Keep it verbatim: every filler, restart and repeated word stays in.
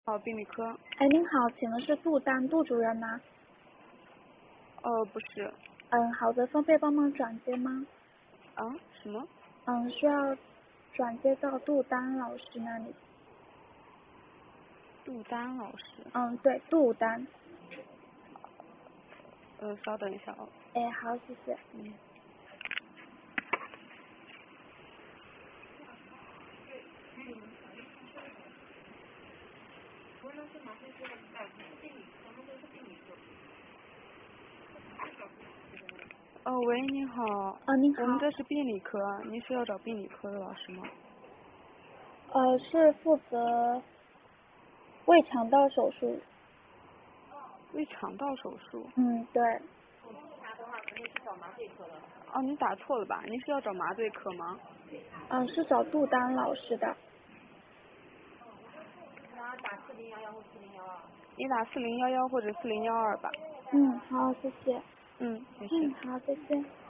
好，病理科。 哎，您好，请问是杜丹杜主任吗？ 呃，不是。 嗯，好的，方便帮忙转接吗？ 啊？什么？ 嗯，需要转接到杜丹老师那里。 杜丹老师。 嗯，对，杜丹。 呃，稍等一下哦。 哎，好，谢谢。 嗯。哦，喂，您好。 啊，您好。 我们这是病理科，您是要找病理科的老师吗？ 呃，是负责胃肠道手术。 胃肠道手术。 嗯，对。 哦，你打错了吧？您是要找麻醉科吗？ 嗯，是找杜丹老师的。 你打四零幺幺或者四零幺二吧。 嗯，好，谢谢。 嗯，没事。 嗯，好，再见。